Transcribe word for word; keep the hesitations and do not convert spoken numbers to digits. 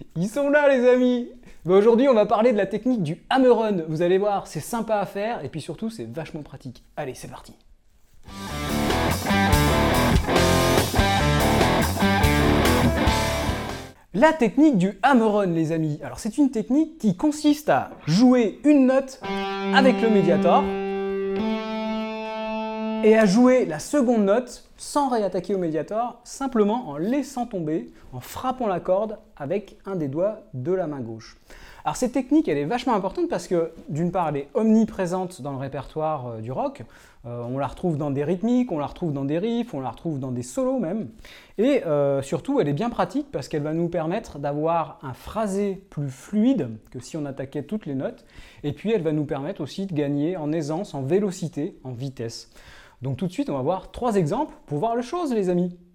Ils sont là les amis. Bah, aujourd'hui on va parler de la technique du hammer-on. Vous allez voir, c'est sympa à faire et puis surtout c'est vachement pratique. Allez, c'est parti. La technique du hammer-on les amis. Alors c'est une technique qui consiste à jouer une note avec le médiator et à jouer la seconde note sans réattaquer au médiator, simplement en laissant tomber, en frappant la corde avec un des doigts de la main gauche. Alors cette technique, elle est vachement importante parce que d'une part, elle est omniprésente dans le répertoire euh, du rock. Euh, on la retrouve dans des rythmiques, on la retrouve dans des riffs, on la retrouve dans des solos même. Et euh, surtout, elle est bien pratique parce qu'elle va nous permettre d'avoir un phrasé plus fluide que si on attaquait toutes les notes. Et puis, elle va nous permettre aussi de gagner en aisance, en vélocité, en vitesse. Donc tout de suite, on va voir trois exemples pour voir la chose, les amis.